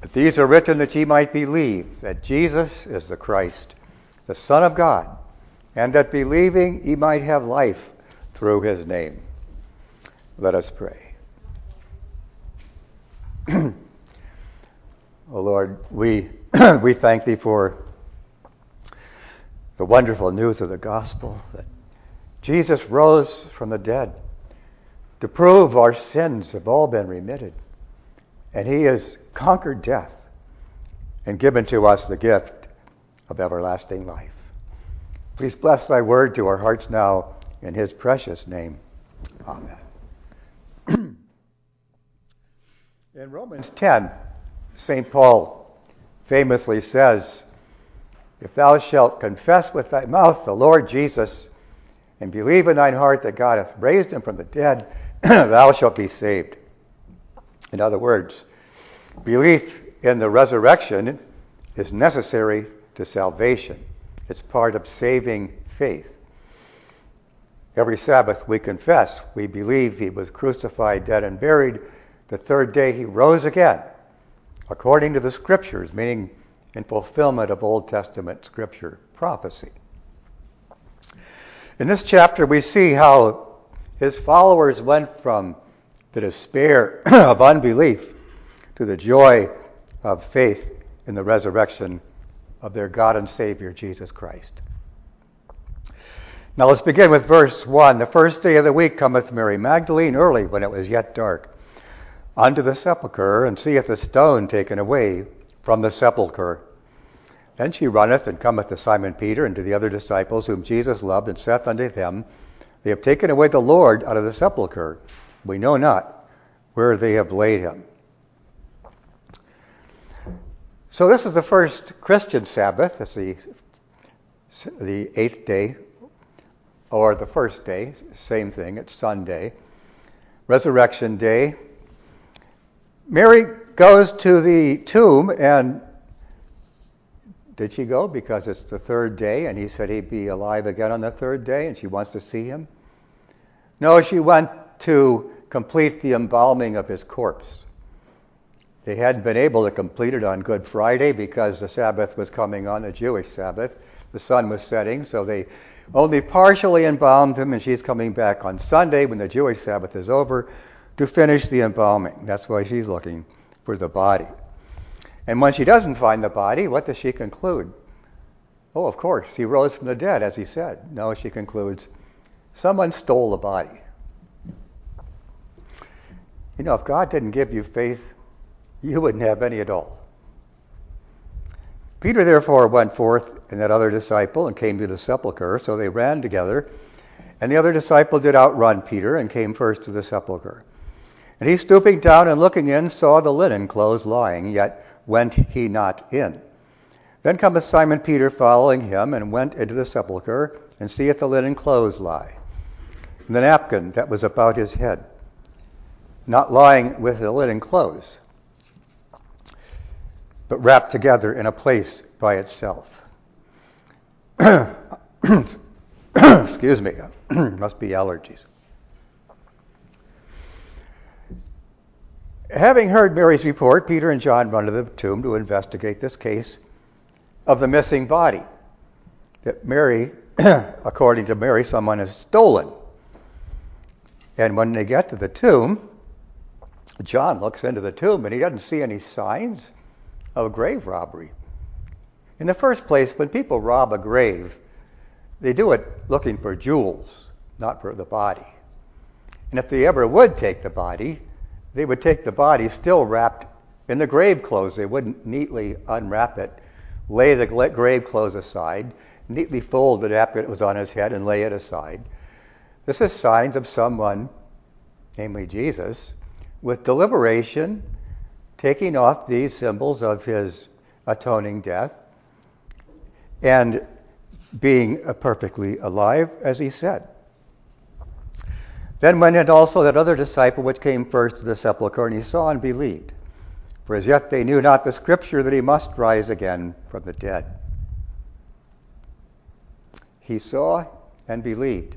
These are written that ye might believe that Jesus is the Christ, the Son of God, and that believing ye might have life through his name. Let us pray. O Lord, we thank thee for the wonderful news of the gospel that Jesus rose from the dead to prove our sins have all been remitted. And he has conquered death and given to us the gift of everlasting life. Please bless thy word to our hearts now in his precious name. Amen. In Romans 10, St. Paul famously says, if thou shalt confess with thy mouth the Lord Jesus and believe in thine heart that God hath raised him from the dead, thou shalt be saved. In other words, belief in the resurrection is necessary to salvation. It's part of saving faith. Every Sabbath we confess, we believe he was crucified, dead, and buried. The third day he rose again, according to the Scriptures, meaning in fulfillment of Old Testament Scripture prophecy. In this chapter we see how his followers went from the despair of unbelief to the joy of faith in the resurrection of their God and Savior, Jesus Christ. Now let's begin with verse 1. The first day of the week cometh Mary Magdalene early, when it was yet dark, unto the sepulchre, and seeth the stone taken away from the sepulchre. Then she runneth and cometh to Simon Peter and to the other disciples whom Jesus loved, and saith unto them, They have taken away the Lord out of the sepulchre. We know not where they have laid him. So this is the first Christian Sabbath. It's the eighth day, or the first day, same thing, it's Sunday. Resurrection Day. Mary goes to the tomb, and did she go? Because it's the third day, and he said he'd be alive again on the third day, and she wants to see him? No, she went to complete the embalming of his corpse. They hadn't been able to complete it on Good Friday because the Sabbath was coming on, the Jewish Sabbath. The sun was setting, so they only partially embalmed him, and she's coming back on Sunday when the Jewish Sabbath is over to finish the embalming. That's why she's looking for the body. And when she doesn't find the body, what does she conclude? Oh, of course, he rose from the dead, as he said. No, she concludes, someone stole the body. You know, if God didn't give you faith, you wouldn't have any at all. Peter therefore went forth and that other disciple and came to the sepulchre, so they ran together. And the other disciple did outrun Peter and came first to the sepulchre. And he, stooping down and looking in, saw the linen clothes lying, yet went he not in. Then cometh Simon Peter following him, and went into the sepulchre, and seeth the linen clothes lie, and the napkin that was about his head, not lying with the linen clothes, but wrapped together in a place by itself. Excuse me, must be allergies. Having heard Mary's report, Peter and John run to the tomb to investigate this case of the missing body. That Mary, according to Mary, someone has stolen. And when they get to the tomb, John looks into the tomb and he doesn't see any signs of grave robbery. In the first place, when people rob a grave, they do it looking for jewels, not for the body. And if they ever would take the body, they would take the body still wrapped in the grave clothes. They wouldn't neatly unwrap it, lay the grave clothes aside, neatly fold it after it was on his head and lay it aside. This is signs of someone, namely Jesus, with deliberation, taking off these symbols of his atoning death and being perfectly alive, as he said. Then went in also that other disciple which came first to the sepulchre, and he saw and believed. For as yet they knew not the Scripture that he must rise again from the dead. He saw and believed.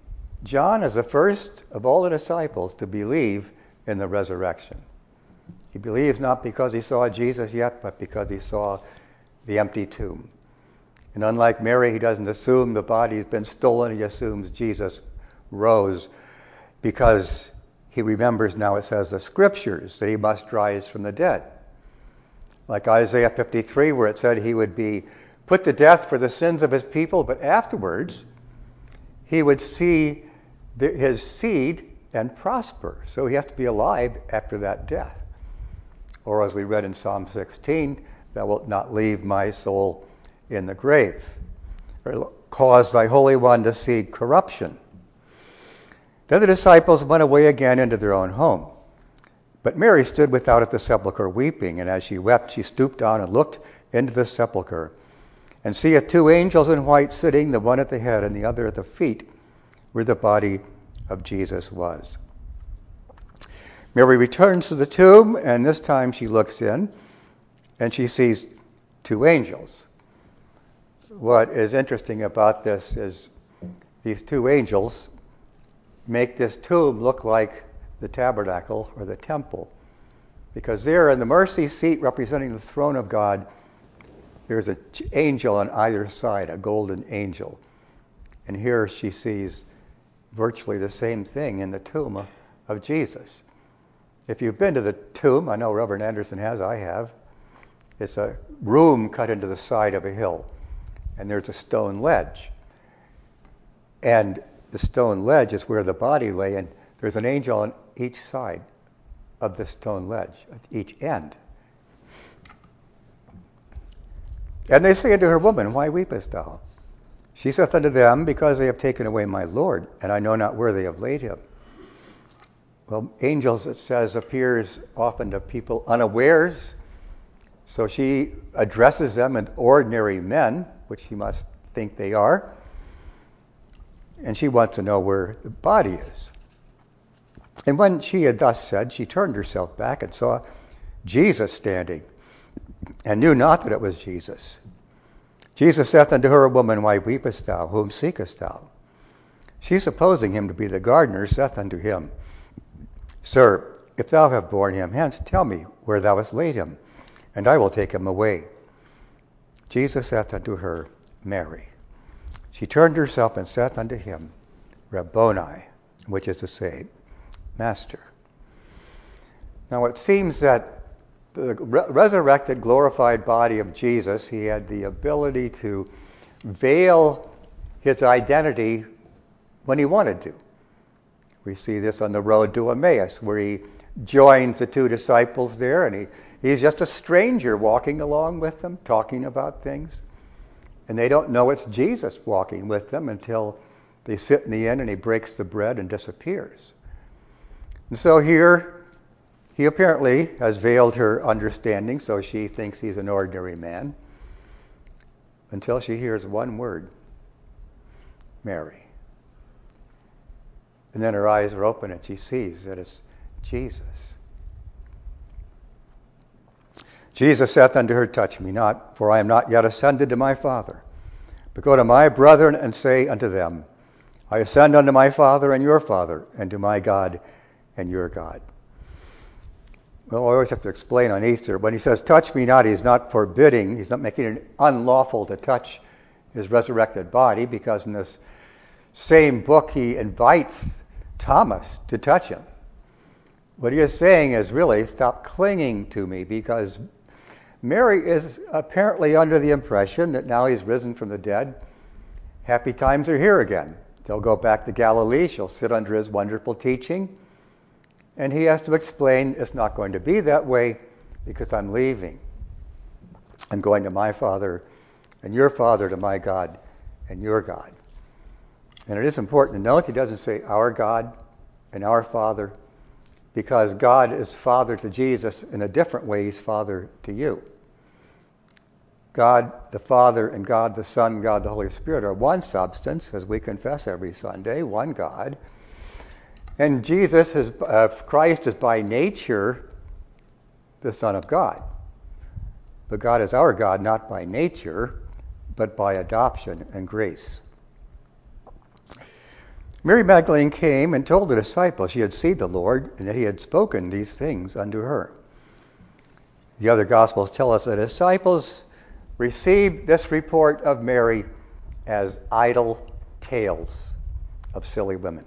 John is the first of all the disciples to believe in the resurrection. He believes not because he saw Jesus yet, but because he saw the empty tomb. And unlike Mary, he doesn't assume the body's been stolen. He assumes Jesus rose because he remembers now, it says, the scriptures, that he must rise from the dead. Like Isaiah 53, where it said he would be put to death for the sins of his people, but afterwards he would see his seed and prosper. So he has to be alive after that death. Or as we read in Psalm 16, thou wilt not leave my soul in the grave, or cause thy Holy One to see corruption. Then the disciples went away again into their own home. But Mary stood without at the sepulchre weeping, and as she wept, she stooped down and looked into the sepulchre, and seeth two angels in white sitting, the one at the head and the other at the feet, where the body of Jesus was. Mary returns to the tomb, and this time she looks in, and she sees two angels. What is interesting about this is these two angels make this tomb look like the tabernacle or the temple. Because there in the mercy seat representing the throne of God, there's an angel on either side, a golden angel. And here she sees virtually the same thing in the tomb of Jesus. If you've been to the tomb, I know Reverend Anderson has, I have, it's a room cut into the side of a hill. And there's a stone ledge. And the stone ledge is where the body lay, and there's an angel on each side of the stone ledge, at each end. And they say unto her, Woman, why weepest thou? She saith unto them, Because they have taken away my Lord, and I know not where they have laid him. Well, angels, it says, appears often to people unawares. So she addresses them as ordinary men, which she must think they are. And she wants to know where the body is. And when she had thus said, she turned herself back and saw Jesus standing, and knew not that it was Jesus. Jesus saith unto her, Woman, why weepest thou? Whom seekest thou? She, supposing him to be the gardener, saith unto him, Sir, if thou have borne him hence, tell me where thou hast laid him, and I will take him away. Jesus saith unto her, Mary. She turned herself and saith unto him, Rabboni, which is to say, Master. Now it seems that the resurrected, glorified body of Jesus, he had the ability to veil his identity when he wanted to. We see this on the road to Emmaus, where he joins the two disciples there, and he's just a stranger walking along with them, talking about things. And they don't know it's Jesus walking with them until they sit in the inn and he breaks the bread and disappears. And so here, he apparently has veiled her understanding, so she thinks he's an ordinary man, until she hears one word, Mary. And then her eyes are open and she sees that it's Jesus. Jesus saith unto her, Touch me not, for I am not yet ascended to my Father. But go to my brethren and say unto them, I ascend unto my Father and your Father, and to my God and your God. Well, I always have to explain on Easter. When he says, touch me not, he's not forbidding, he's not making it unlawful to touch his resurrected body, because in this same book he invites Thomas to touch him. What he is saying is really, stop clinging to me, because Mary is apparently under the impression that now he's risen from the dead, happy times are here again. They'll go back to Galilee, she'll sit under his wonderful teaching, and he has to explain it's not going to be that way because I'm leaving. I'm going to my Father and your Father, to my God and your God. And it is important to note he doesn't say our God and our Father, because God is Father to Jesus in a different way he's Father to you. God the Father and God the Son and God the Holy Spirit are one substance, as we confess every Sunday, one God. And Jesus, Christ, is by nature the Son of God. But God is our God, not by nature, but by adoption and grace. Mary Magdalene came and told the disciples she had seen the Lord, and that he had spoken these things unto her. The other Gospels tell us that the disciples received this report of Mary as idle tales of silly women.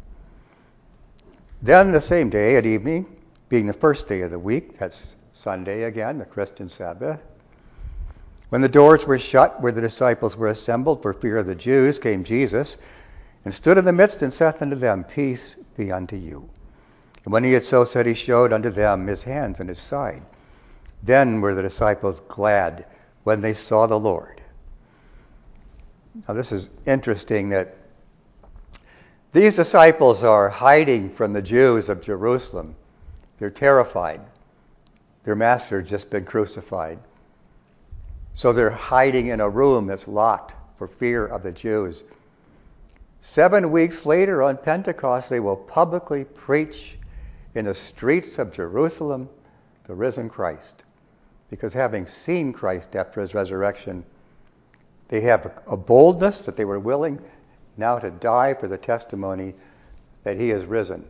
Then the same day at evening, being the first day of the week, that's Sunday again, the Christian Sabbath, when the doors were shut where the disciples were assembled for fear of the Jews, came Jesus and stood in the midst and saith unto them, Peace be unto you. And when he had so said, he showed unto them his hands and his side. Then were the disciples glad when they saw the Lord. Now this is interesting that these disciples are hiding from the Jews of Jerusalem. They're terrified. Their master had just been crucified. So they're hiding in a room that's locked for fear of the Jews. 7 weeks later on Pentecost, they will publicly preach in the streets of Jerusalem the risen Christ. Because having seen Christ after his resurrection, they have a boldness that they were willing now to die for the testimony that he is risen.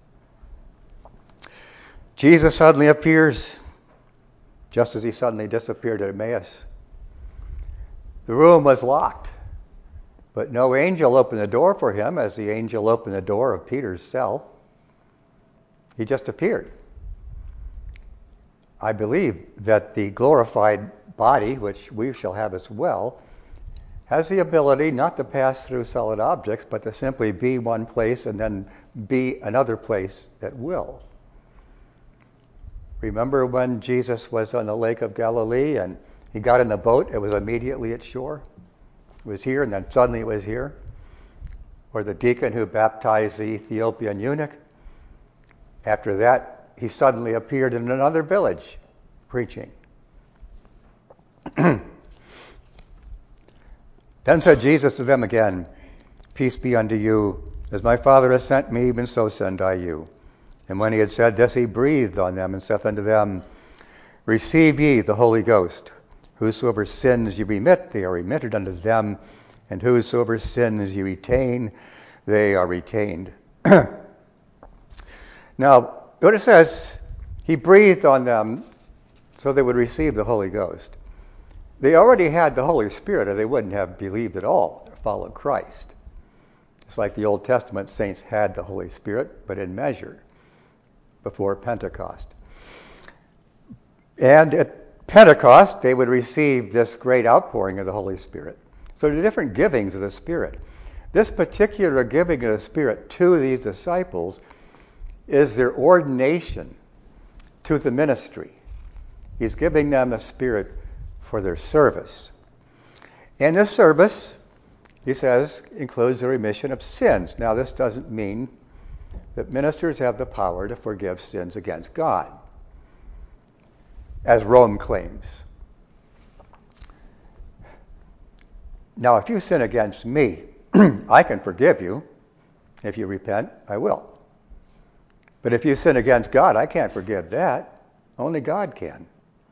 Jesus suddenly appears, just as he suddenly disappeared at Emmaus. The room was locked, but no angel opened the door for him as the angel opened the door of Peter's cell. He just appeared. I believe that the glorified body, which we shall have as well, has the ability not to pass through solid objects, but to simply be one place and then be another place at will. Remember when Jesus was on the Lake of Galilee and he got in the boat, it was immediately at shore. It was here and then suddenly it was here. Or the deacon who baptized the Ethiopian eunuch, after that, he suddenly appeared in another village preaching. Then said Jesus to them again, Peace be unto you. As my Father has sent me, even so send I you. And when he had said this, he breathed on them and saith unto them, Receive ye the Holy Ghost. Whosoever sins ye remit, they are remitted unto them. And whosoever sins ye retain, they are retained. Now, what it says, he breathed on them so they would receive the Holy Ghost. They already had the Holy Spirit, or they wouldn't have believed at all or followed Christ. It's like the Old Testament saints had the Holy Spirit, but in measure, before Pentecost. And at Pentecost, they would receive this great outpouring of the Holy Spirit. So the different givings of the Spirit. This particular giving of the Spirit to these disciples is their ordination to the ministry. He's giving them the Spirit for their service. And this service, he says, includes the remission of sins. Now, this doesn't mean that ministers have the power to forgive sins against God, as Rome claims. Now, if you sin against me, I can forgive you. If you repent, I will. But if you sin against God, I can't forgive that. Only God can.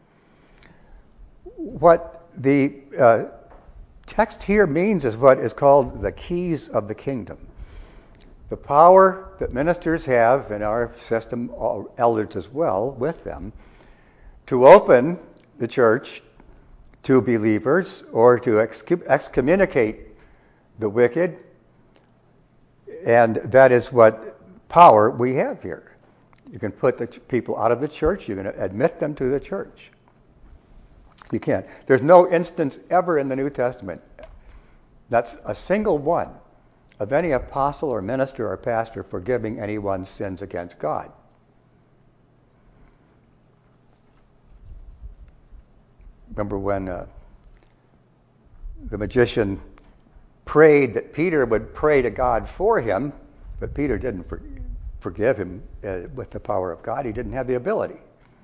What the text here means is what is called the keys of the kingdom. The power that ministers have in our system, elders as well, with them, to open the church to believers or to excommunicate the wicked. And that is what power we have here. You can put the people out of the church. You can admit them to the church. You can't. There's no instance ever in the New Testament, that's a single one, of any apostle or minister or pastor forgiving anyone's sins against God. Remember when the magician prayed that Peter would pray to God for him, but Peter didn't forgive him with the power of God. He didn't have the ability.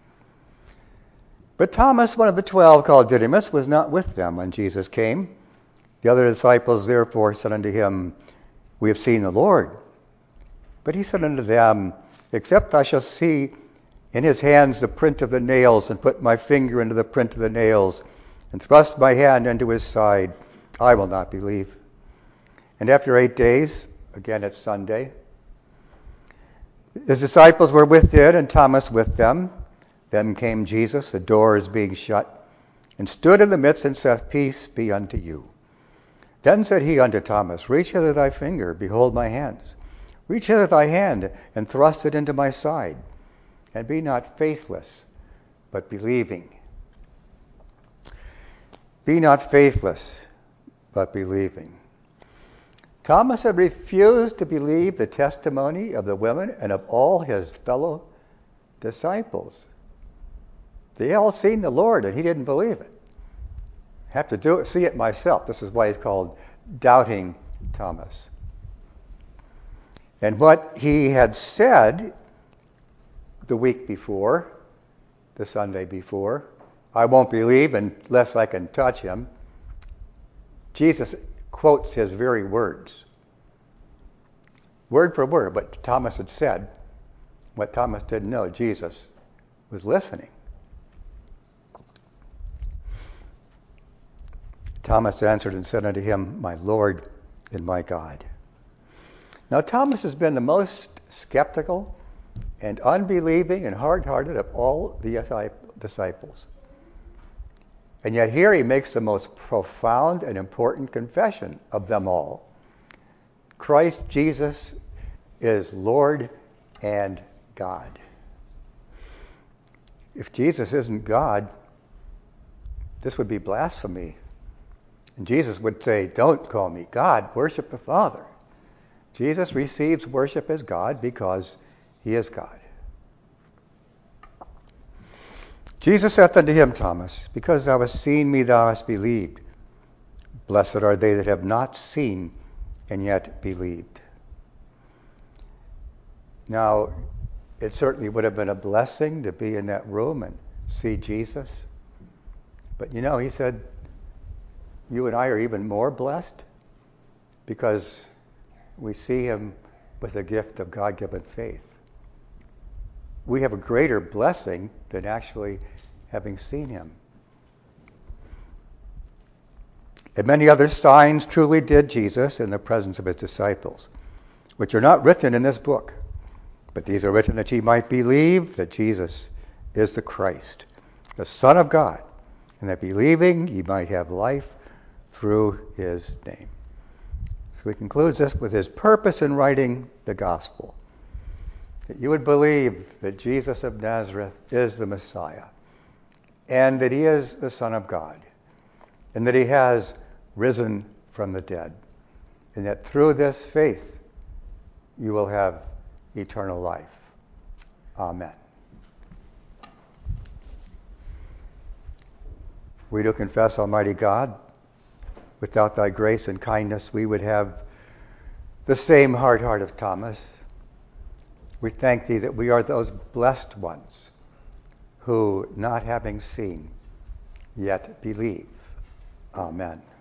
But Thomas, one of the 12, called Didymus, was not with them when Jesus came. The other disciples therefore said unto him, We have seen the Lord. But he said unto them, Except I shall see in his hands the print of the nails, and put my finger into the print of the nails, and thrust my hand into his side, I will not believe. And after 8 days, again it's Sunday, his disciples were within, and Thomas with them. Then came Jesus, the doors being shut, and stood in the midst, and saith, Peace be unto you. Then said he unto Thomas, Reach hither thy finger, behold my hands. Reach hither thy hand, and thrust it into my side. And be not faithless, but believing. Be not faithless, but believing. Thomas had refused to believe the testimony of the women and of all his fellow disciples. They all seen the Lord, and he didn't believe it. I have to see it myself. This is why he's called Doubting Thomas. And what he had said the week before, the Sunday before, I won't believe unless I can touch him. Jesus quotes his very words, word for word, what Thomas had said. What Thomas didn't know, Jesus was listening. Thomas answered and said unto him, My Lord and my God. Now Thomas has been the most skeptical and unbelieving and hard-hearted of all the disciples. And yet here he makes the most profound and important confession of them all. Christ Jesus is Lord and God. If Jesus isn't God, this would be blasphemy. And Jesus would say, Don't call me God, worship the Father. Jesus receives worship as God because he is God. Jesus saith unto him, Thomas, Because thou hast seen me, thou hast believed. Blessed are they that have not seen and yet believed. Now, it certainly would have been a blessing to be in that room and see Jesus. But he said, you and I are even more blessed because we see him with the gift of God-given faith. We have a greater blessing than actually having seen him. And many other signs truly did Jesus in the presence of his disciples, which are not written in this book, but these are written that ye might believe that Jesus is the Christ, the Son of God, and that believing ye might have life through his name. So he concludes this with his purpose in writing the gospel, that you would believe that Jesus of Nazareth is the Messiah, and that he is the Son of God, and that he has risen from the dead, and that through this faith you will have eternal life. Amen. We do confess, Almighty God, without thy grace and kindness we would have the same hard heart of Thomas. We thank thee that we are those blessed ones who, not having seen, yet believe. Amen.